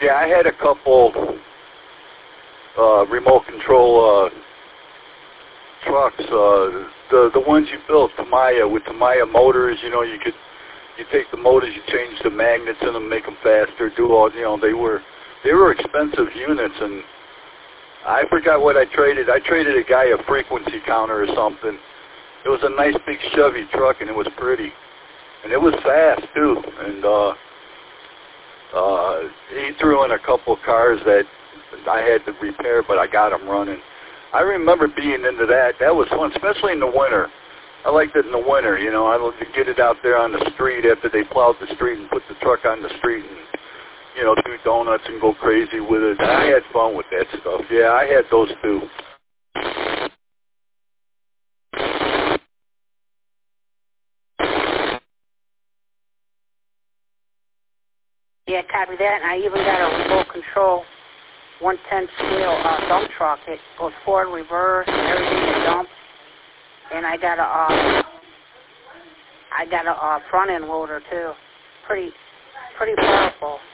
Yeah, I had a couple remote control trucks. The ones you built, Tamiya, with Tamiya motors. You know, you take the motors, you change the magnets in them, make them faster. Do all. You know, they were expensive units, and I forgot what I traded. I traded a guy a frequency counter or something. It was a nice big Chevy truck, and it was pretty, and it was fast too. And he threw in a couple of cars that I had to repair, but I got them running. I remember being into that. That was fun, especially in the winter. I liked it in the winter. You know, I loved to get it out there on the street after they plowed the street and put the truck on the street and, you know, do donuts and go crazy with it. I had fun with that stuff. Yeah, I had those too. Yeah, copy that. And I even got a remote control 110 scale dump truck. It goes forward, reverse, and everything is dump. And I got a front end loader too. Pretty powerful.